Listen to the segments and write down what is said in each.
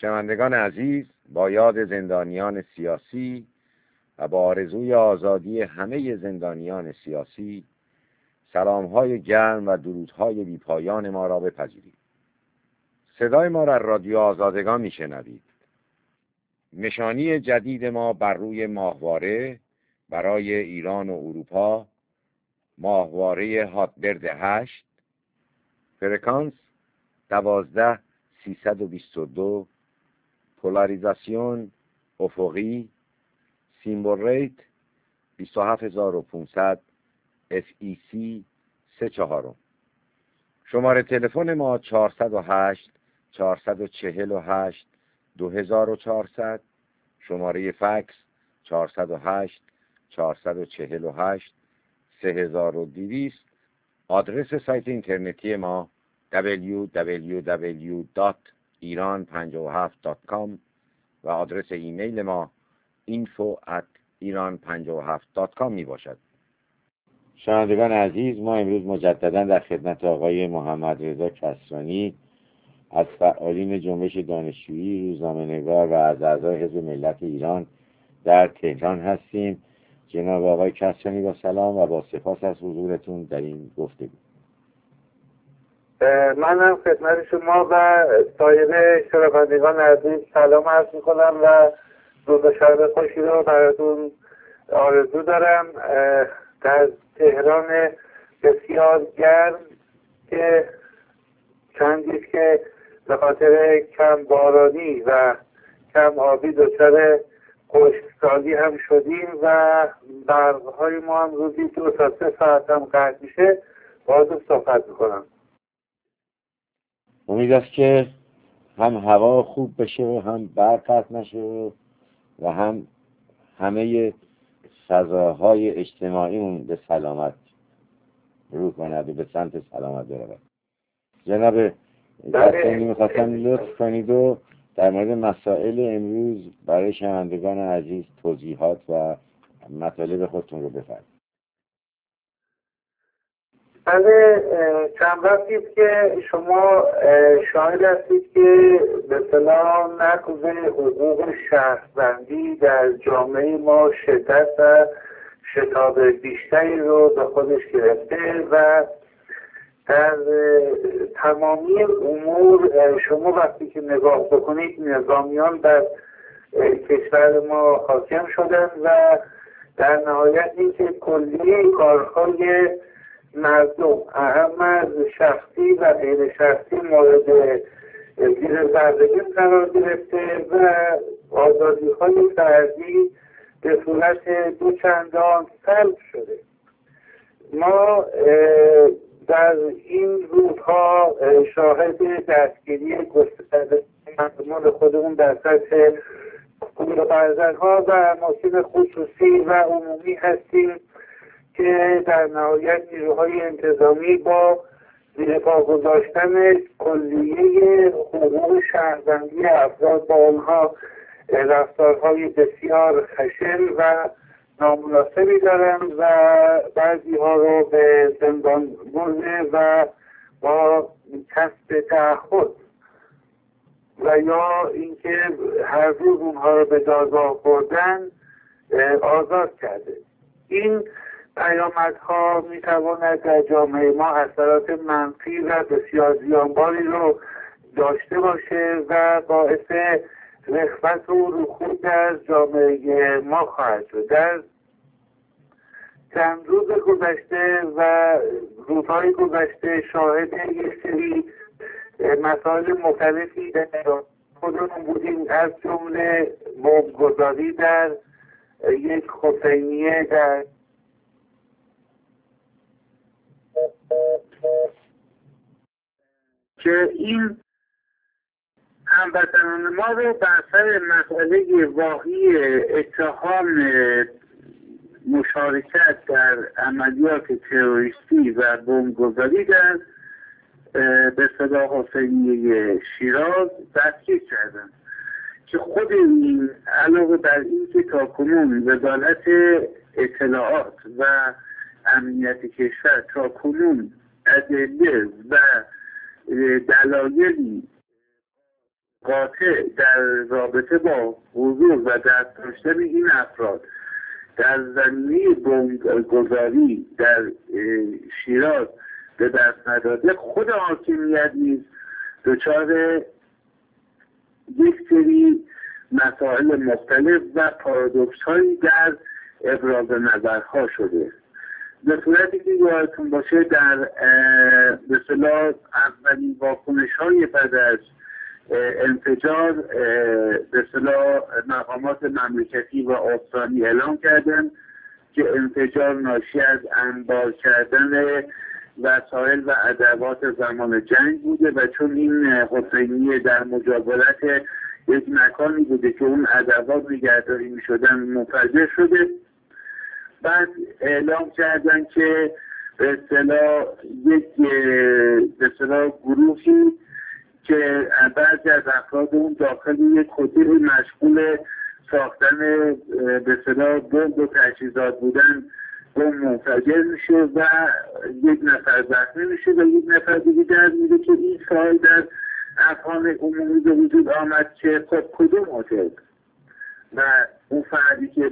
شنوندگان عزیز، با یاد زندانیان سیاسی و با آرزوی آزادی همه زندانیان سیاسی، سلام‌های گرم و درودهای بی‌پایان ما را بپذیرید. صدای ما را رادیو آزادگان میشنوید. نشانی جدید ما بر روی ماهواره برای ایران و اروپا، ماهواره هاتبرد 8، فرکانس 12322، پولاریزاسیون افقی، سیمبل ریت 27500، FEC 34. شماره تلفن ما 408 448 2400، شماره فکس 408 448 3200. آدرس سایت اینترنتی ما www.iran57.com و آدرس ایمیل ما info@iran57.com می باشد. شنوندگان عزیز، ما امروز مجددا در خدمت آقای محمد رضا کسرانی از فعالین جنبش دانشجویی، روزنامه‌نگار و از اعضای حزب ملت ایران در تهران هستیم. جناب آقای کسرانی، با سلام و با سپاس از حضورتون در این گفتگو. منم خدمت شما و سایر شنوندگان عزیز سلام عرض میکنم و روز و شب خوشی رو براتون آرزو دارم. در تهران بسیار گرم که چندیست که به خاطر کم بارانی و کم آبی دچار خشکسالی هم شدیم و برقهای ما هم روزی 2 تا 3 ساعت هم قطع میشه. بازم صحبت میکنم. امید است که هم هوا خوب بشه و هم برق قطع نشه و هم همه فضاهای اجتماعیمون به سلامت رو کند و به سمت سلامت برود. جناب کسرانی، می‌خواستم لطف کنید و در مورد مسائل امروز برای شنوندگان عزیز توضیحات و مطالب خودتون رو بفرمایید. بله، چند وقتی است که شما شاهد هستید که به اصطلاح نقض حقوق شهروندی در جامعه ما شدت و شتاب بیشتری رو به خودش گرفته و در تمامی امور شما وقتی که نگاه بکنید نظامیان در کشور ما حاکم شدن و در نهایت این که کلیه کارهای مردم اهم از شخصی و غیر شخصی مورد زیر بردگی قرار گرفته و آزادی‌های فردی به صورت دوچندان سلب شده. ما در این روزها شاهد دستگیری گسترده مردمان خودمون در سطح برزنها و اماکن خصوصی و عمومی هستیم که در نهایت نیروهای انتظامی با زیر پا گذاشتن کلیه حقوق شهروندی افراد با آنها رفتارهای بسیار خشن و نامناسبی دارن و بعضی ها رو به زندان برده و با کسب تعهد و یا اینکه هر روز اونها رو به دادگاه بردن آزاد کرده. این پیامدها میتواند در جامعه ما اثرات منفی و بسیار زیانباری رو داشته باشه و باعث رخوت و رکود در جامعه ما خواهد شد. در چند روز گذشته و روزهای گذشته شاهد یک سری مسائل مختلفی در خودمون بودیم، از جمله بمبگذاری در یک حسینیه در که این هموطنان ما رو بر سر مسئله واقعی اتهام مشارکت در عملیات تروریستی و بمبگذاری در به اصطلاح حسینیه شیراز دستگیر کردن که خود این علاوه بر این که تاکنون وزارت اطلاعات و امنیت کشور تاکنون ادله و دلایلی قاطع در رابطه با حضور و دست داشتن این افراد در زمینه بمبگذاری در شیراز به دست نداده، خود حاکمیت نیز دچار یک سری مسائل مختلف و پارادوکس هایی در ابراز نظرها شده. به صورتی که یادتون باشه در به اصطلاح اولین واکنش های بعد از انفجار به اصطلاح مقامات مملکتی و استانی اعلام کردن که انفجار ناشی از انبار کردن وسایل و ادوات زمان جنگ بوده و چون این حسینیه در مجاورت یک مکانی بوده که اون ادوات نگهداری می شدن منفجر شده. بعد اعلام کردن که به اصطلاح یک به اصطلاح گروهی که بعضی از افراد اون داخل یک هتل مشغول ساختن به اصطلاح بمب و تجهیزات بودن بمب منفجر میشه و یک نفر زخمی میشه و یک نفر دیگه درد میده که این سوال در افهام عمومی به وجود آمد که خب کدوم هتل و اون فردی که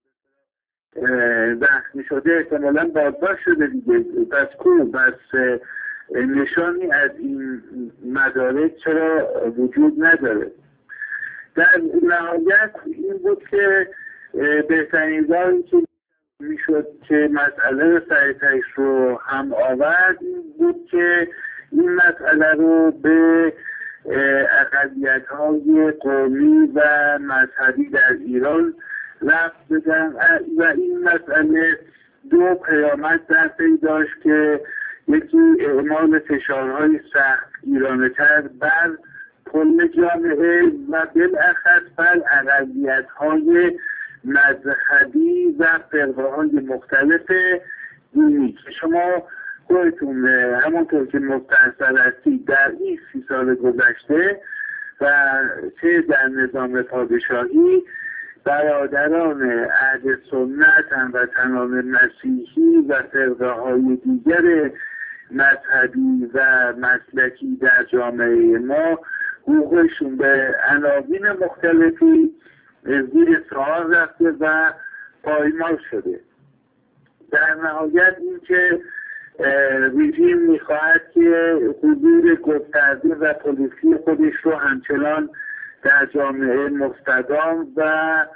زخمی شده احتمالاً بازداشت شده دیگه، پس کو پس نشانی از این مدارک چرا وجود نداره. در نهایت این بود که بهترین راهی که میشد که مسئله سریعترش رو هم آورد این بود که این مسئله رو به اقلیت‌های قومی و مذهبی در ایران رفت بدن و این مسئله دو پیامد در پی داشت که یکی اعمال فشارهای سخت ایرانه‌تر بر کل جامعه و بالاخص بر اقلیت‌های مذهبی و فرقه‌های مختلف دینی که شما خودتون همونطور که مستحضر هستید در این 30 سال گذشته و چه در نظام پادشاهی برادران اهل سنت، هموطنان مسیحی و فرقه‌های دیگر مذهبی و مسلکی در جامعه ما حقوقشون به عناوین مختلفی زیر سوال رفته و پایمال شده. در نهایت این که رژیم میخواهد که حضور گسترده و پلیسی خودش رو همچنان در جامعه مستدام و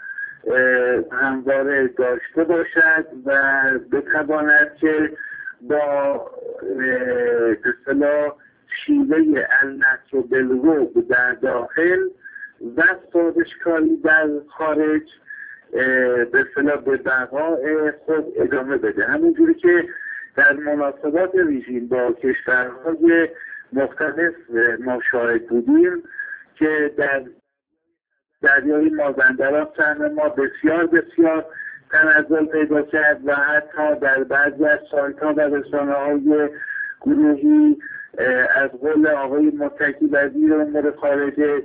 همواره داشته باشد و بتواند که با اصطلاح شیوه النصر بالروب در داخل و سازشکاری در خارج به اصطلاح به بقای خود ادامه بده. همونجوری که در مناسبات رژیم با کشورهای مختلف ما شاهد بودیم که در دریای مازندران سهم ما بسیار تنزل پیدا کرد و حتی در بعضی از سایت‌ها و رسانه‌های گروهی از قول آقای متکی وزیر امور خارجه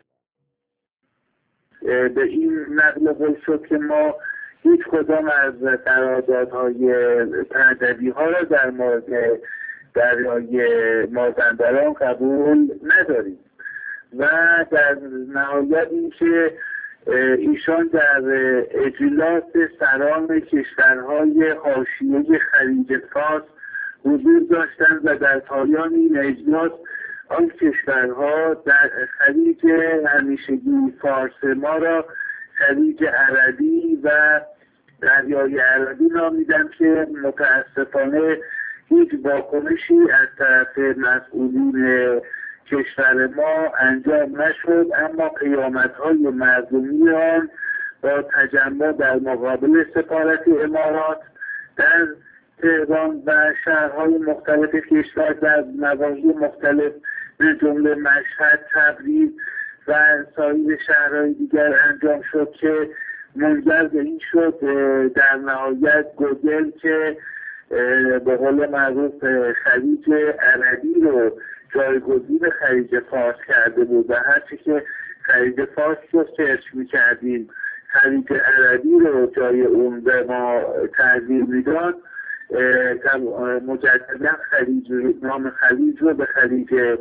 به این نقل قول شد که ما هیچ کدام از قراردادهای پهلوی ها را در مورد دریای مازندران قبول نداریم و در نهایت این که ایشان در اجلاس سران کشورهای حاشیه خلیج فارس حضور داشتند و در پایان این اجلاس آن کشورها در خلیج همیشگی فارس ما را خلیج عربی و دریای عربی نامیدند که متاسفانه هیچ واکنشی از طرف مسئولین کشور ما انجام نشد، اما پیامدهای مردمی آن با تجمع در مقابل سفارت امارات در تهران و شهرهای مختلف کشور در نواحی مختلف به جمله مشهد، تبریز و سایر شهرهای دیگر انجام شد که منجر به این شد در نهایت گوگل که به قول معروف خلیج عربی رو جایگزین خلیج فارس کرده بود و هرچی که خلیج فارس رو سرچ می‌کردیم خلیج عربی رو جای اون به ما تغییر میداد، مجددا نام خلیج رو به خلیج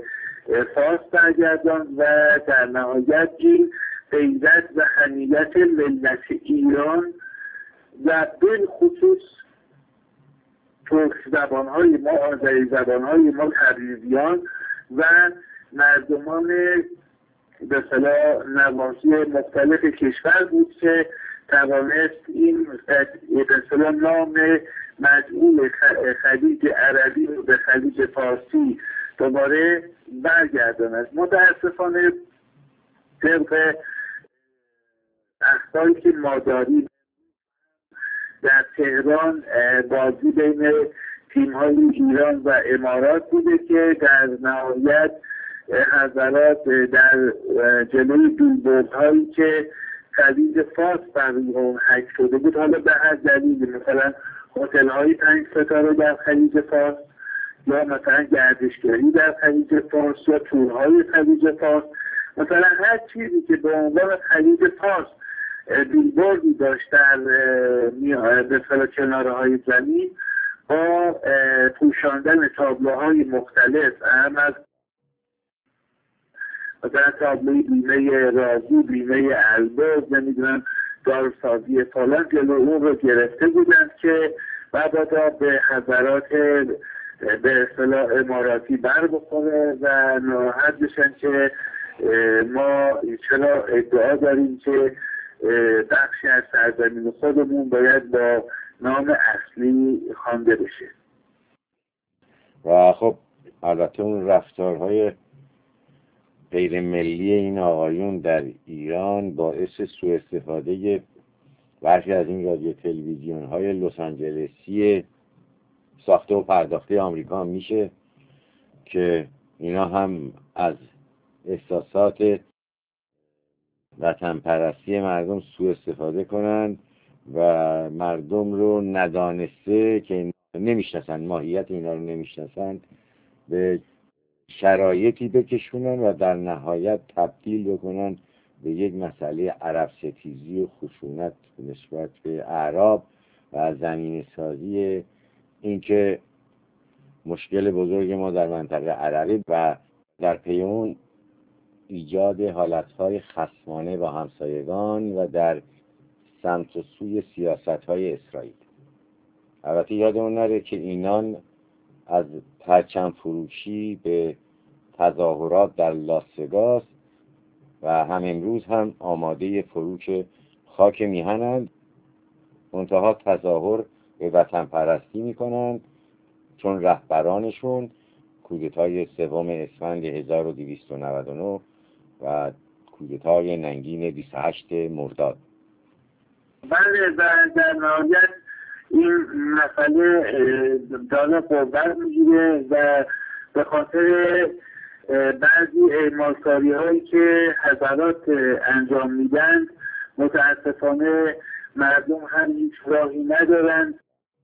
فارس برگرداند و در نهایت این غیرت و حمیت ملت ایران و بالخصوص ترک زبانهای ما، آذری زبانهای ما، تبریزیان و مردمان به اصطلاح نواحی مختلف کشور بود که توانست این به اصطلاح نام مجموع خلیج عربی رو به خلیج فارسی دوباره برگرداند. متاسفانه طبق اخباری که ما داریم در تهران بازی بین تیم‌های ایران و امارات بوده که در نهایت حضرات در جلوی بیلبوردهایی که خلیج فارس بر روی اون حک شده بود، حالا به هر دلیلی، مثلا هتل‌های 5 ستاره در خلیج فارس یا مثلا گردشگری در خلیج فارس یا تورهای خلیج فارس، مثلا هر چیزی که به عنوان خلیج فارس بیلبوردی داشت در به کنارهای زمین با پوشاندن تابلوهای مختلف، هم از مثلا تابلوی بیمه رازی، بیمه البرز، نمیدونم دارسازی فلان، جلو اون رو گرفته بودند که مبادا به حضرات به اصطلاح اماراتی بر بخوره و ناراحت بشن که ما چرا ادعا داریم که بخشی از سرزمین خودمون باید با نام اصلی خوانده بشه. و خب البته اون رفتارهای غیر ملی این آقایون در ایران باعث سوء استفاده برخی از این رادیو تلویزیون های لس آنجلسی ساخته و پرداخته آمریکا میشه که اینا هم از احساسات وطن پرستی مردم سوء استفاده کنند و مردم رو ندانسته که نمیشناسن، ماهیت اینا رو نمیشناسن، به شرایطی بکشونن و در نهایت تبدیل بکنن به یک مسئله عرب ستیزی و خشونت نسبت به اعراب و زمین سازی اینکه مشکل بزرگ ما در منطقه عربی و در پی اون ایجاد حالتهای خصمانه با همسایگان و در سمت و سوی سیاستهای اسرائیل. البته یادمون نره که اینان از پرچم فروشی به تظاهرات در لاس‌وگاس و هم امروز هم آماده فروش خاک میهنند، منتها تظاهر به وطن پرستی میکنند چون رهبرانشون کودتای 3 اسفند 1299 و کودتای ننگین 28 مرداد. بله، در نهایت این مسئله داره قوت میگیره و به خاطر بعضی اعمالکاری هایی که حضرات انجام میدن متاسفانه مردم هم هیچ راهی ندارند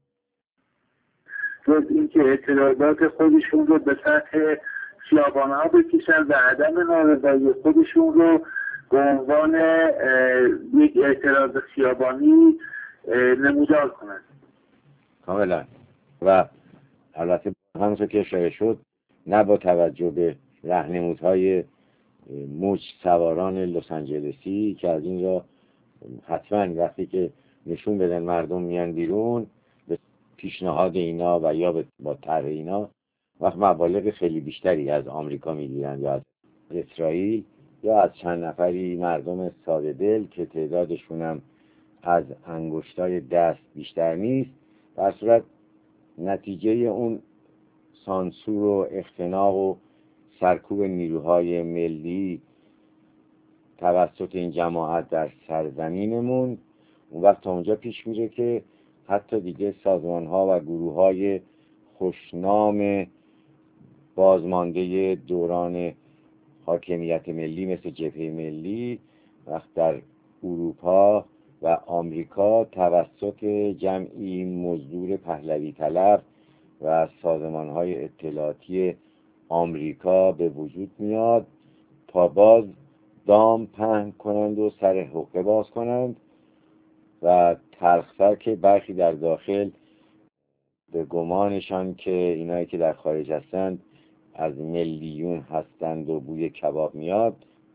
جز اینکه اعتراضات خودشون رو به سطح خیابان ها بکشن و عدم نارضایی خودشون رو به عنوان یک اعتراض خیابانی نمودار کنند. کاملا. و البته همونطور که اشاره شد، نه با توجه به راهنمودهای موج سواران لس آنجلسی که از این را حتما وقتی که نشون بدن مردم میان بیرون به پیشنهاد اینا و یا با طرح اینا وقت مبالغ خیلی بیشتری از آمریکا میگیرن یا از اسرائیل یا از چند نفری مردم ساده دل که تعدادشون هم از انگشتای دست بیشتر نیست، در صورت نتیجه اون سانسور و اختناق و سرکوب نیروهای ملی توسط این جماعت در سرزمینمون اون وقت تا اونجا پیش میره که حتی دیگه سازمان‌ها و گروه‌های خوشنام بازمانده دوران حاکمیت ملی مثل جبهه ملی وقت در اروپا و آمریکا توسط جمعی مزدور پهلوی طلب و سازمان‌های اطلاعاتی آمریکا به وجود میاد تا باز دام پهن کنند و سر حقه باز کنند و تلختر که برخی در داخل به گمانشان که اینایی که در خارج هستند از میلیون هستند و بوی کباب میاد.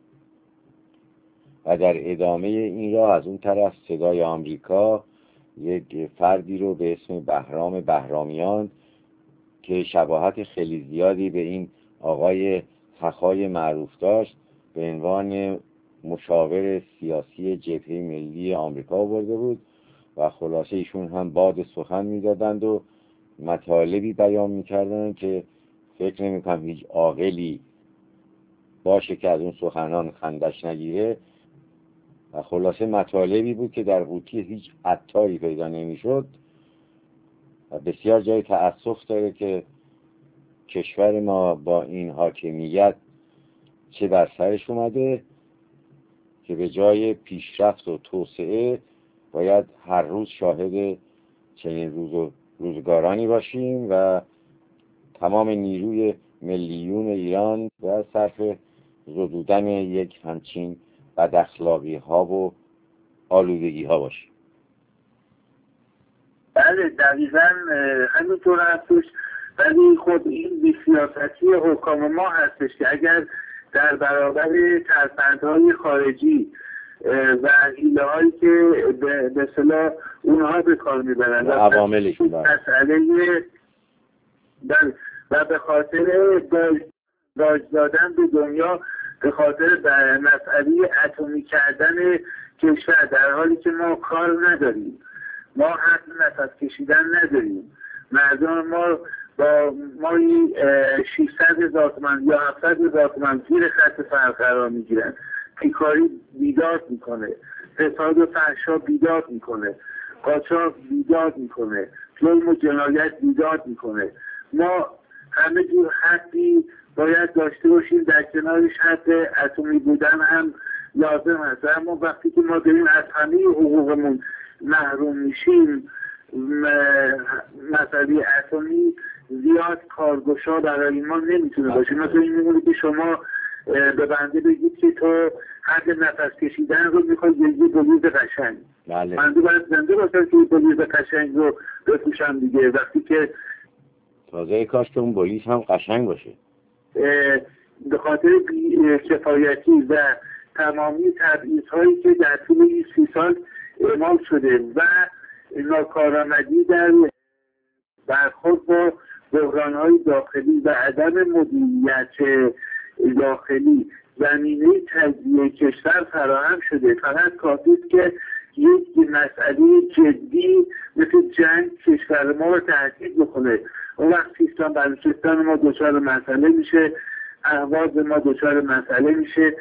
و در ادامه این راه از اون طرف صدای آمریکا یک فردی رو به اسم بهرام بهرامیان که شباهت خیلی زیادی به این آقای حخای معروف داشت به عنوان مشاور سیاسی جبهه ملی آمریکا آورده بود و خلاصه ایشون هم باد سخن میدادند و مطالبی بیان میکردند که فکر نمیکنم هیچ عاقلی باشه که از اون سخنان خندش نگیره. و خلاصه مطالبی بود که در قوطی هیچ عطاری پیدا نمیشد و بسیار جای تأسف داره که کشور ما با این حاکمیت چه بر سرش اومده که به جای پیشرفت و توسعه باید هر روز شاهد چنین روزگارانی باشیم و تمام نیروی ملیون ایران باید صرف زدودن یک همچین بد اخلاقی ها و آلودگی ها باشیم. بله دقیقا همینطور هستش. ولی خب این بی‌سیاستی حکام ما هستش که اگر در برابر ترفندهای خارجی و حیله هایی که به اصطلاح اونها به کار میبرند عواملشون مسئله و به خاطر داج دادن به دنیا، به خاطر مسئله اتمی کردن کشور، در حالی که ما کار نداریم، ما حق نفس کشیدن نداریم، مردم ما با مایی 600,000 تومان یا 700,000 تومان زیر خط فقر قرار میگیرن. بیکاری بیداد میکنه، فساد و فحشا بیداد میکنه، قاچاق بیداد میکنه، ظلم و جنایت بیداد میکنه. ما همه جور حقی باید داشته باشیم، در کنارش حق اتمی بودن هم لازم هست. اما وقتی که ما داریم از همه حقوقمون محروم میشیم، مسئله اتمی زیاد کارگشا برای ما نمیتونه باشه. مثلا این میمونه که شما به بنده بگید که تو حق نفس کشیدن رو میخوای یه بلیز قشنگ. بنده باید زنده باشم که بلیز قشنگ رو بپوشم دیگه. وقتی که تازه کاش که اون بلیز هم قشنگ باشه. به خاطر کفایتی و تمامی تبعیض‌هایی که در طول این 30 سال اعمال شده و ناکارآمدی در برخورد با بحران‌های داخلی و عدم مدیریت داخلی زمینه تجزیه کشور فراهم شده، فقط کافی است که یک مسئله جدی مثل جنگ کشور ما رو تهدید بکنه. اون وقت سیستان بلوچستان ما دچار مسئله میشه، اهواز ما دچار مسئله میشه،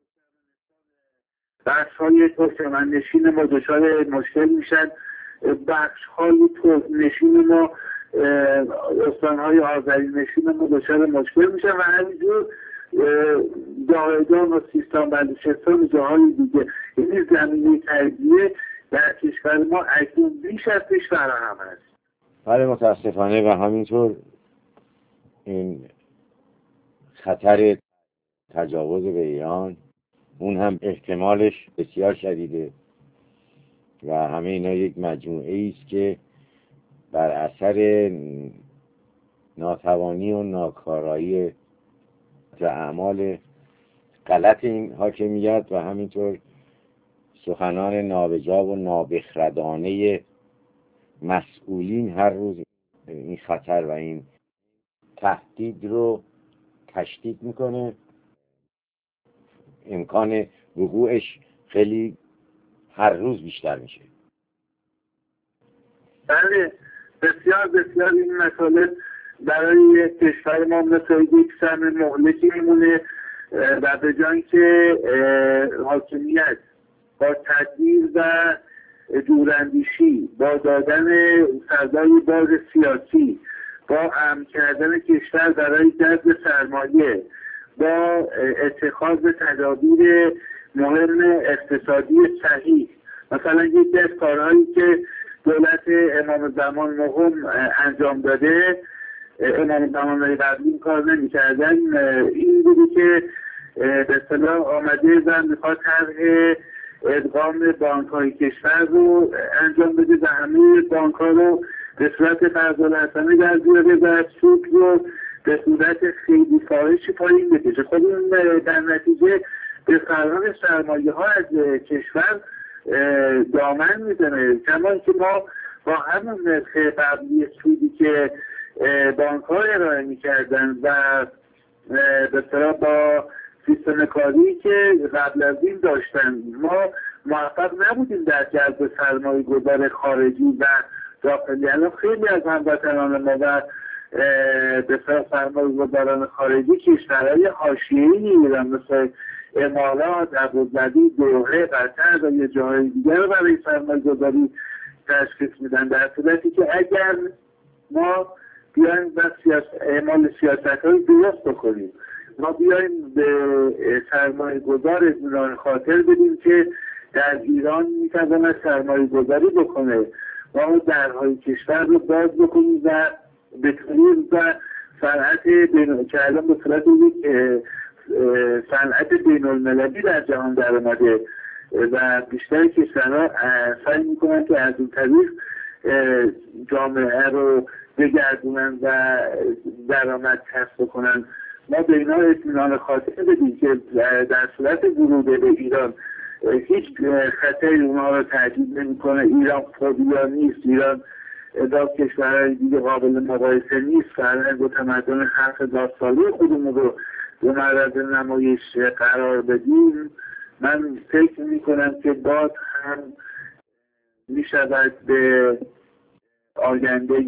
بخش‌های ترکمن‌نشین ما دچار مشکل میشن، بخش‌های ترک‌نشین ما، استان‌های آذرینشین ما دچار مشکل میشن و همینجور داهدان و سیستان بلوچستان و جاهای دیگه. این زمینه تجزیه در کشور ما اکنون بیش از پیش فراهم است. بله متاسفانه و همینطور این خطر تجاوز به ایران اون هم احتمالش بسیار شدیده و همه اینا یک مجموعه است که بر اثر ناتوانی و ناکارایی و اعمال غلط این حاکمیت و همینطور سخنان نابجا و نابخردانه مسئولین هر روز این خطر و این تهدید رو تشدید میکنه. امکان وقوعش خیلی هر روز بیشتر میشه. بله بسیار بسیار این مسئله برای کشور ما مثل یک سهم مهلکی میمونه و به جای که حاکمیت با تدبیر و دوراندیشی، با دادن فضای باز سیاسی، با امن کردن کشور برای جذب سرمایه، با اتخاذ تدابیر مهم اقتصادی صحیح، مثلا یکی از کارهایی که دولت امام زمان نهم انجام داده، امام زمان قبلی این کار نمی کردن، این بودی که به اصطلاح آمده و میخواد طرح ادغام بانک های کشور رو انجام بده و همه بانک ها رو به صورت قرض الحسنه در بیاره و سود رو به صورت خیلی فاحشی پایین بکشه. خب این در نتیجه به فرار سرمایه ها از کشور دامن میزنه. کما اینکه ما با همون نرخ قبلی سودی که بانک ها ارائه میکردن و به اصطلاح با سیستم کاری که قبل از این داشتن، ما موفق نبودیم در جلب سرمایه گذار خارجی و داخلی. الان خیلی از هموطنان ما و به سرمایه گذاران خارجی کشورهای حاشیه‌ای ایران مثل امارات، ابوظبی، دوحه، قطر و یه جاهای دیگر رو برای سرمایه گذاری تشخیص میدن، در صورتی که اگر ما بیایم و اعمال سیاست‌های درست بکنیم، ما بیایم به سرمایه گذار اطمینان خاطر بدیم که در ایران میتواند سرمایه گذاری بکنه، ما درهای کشور رو باز بکنیم و بتونیم و صنعت که الان به صورت یک صنعت بین‌المللی در جهان در اومده و بیشتر کشورها سعی میکنن که از این طریق جامعه رو بگردونن و درآمد کسب کنن. ما به اینا اطمینان خاطر بدیم که در صورت ورود به ایران هیچ خطری اونها رو تهدید نمیکنه. ایران فوبیا نیست، ایران با کشورهای دیگه قابل مقایسه نیست. فرهنگ و تمدن 7000 ساله خودمون رو به معرض نمایش قرار بدیم. من فکر میکنم که باز هم میشود به آینده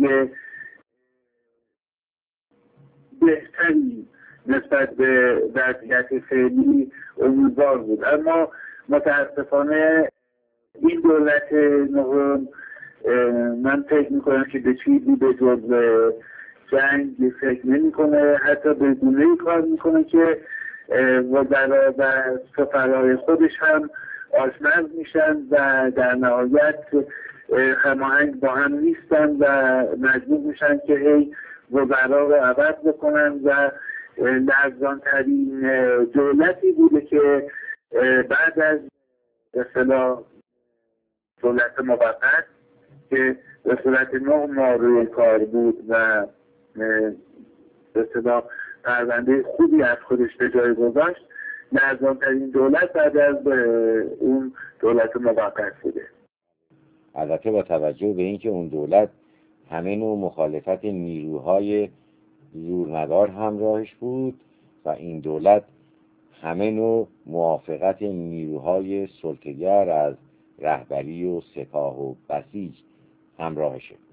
بهتری نسبت به وضعیت فعلی امیدوار بود. اما متاسفانه این دولت نهم من فکر میکنم که به چیزی به جز جنگ فکر نمیکنه، حتی به گونه‌ای کار میکنه که وزرا و سفرای خودش هم آشمز میشن و در نهایت هماهنگ با هم نیستن و مجبور میشن که هی وزرا رو عوض بکنن و لرزان‌ترین دولتی بوده که بعد از اصطلاح دولت موقت که به صورت 9 ماه روی کار بود و به اصطلاح پرونده خوبی از خودش به جای گذاشت، لرزان‌ترین دولت بعد از اون دولت موقت بوده. البته با توجه به اینکه اون دولت همه نوع مخالفت نیروهای زورمدار همراهش بود و این دولت همه نوع موافقت نیروهای سلطه‌گر از رهبری و سپاه و بسیج همراهشه.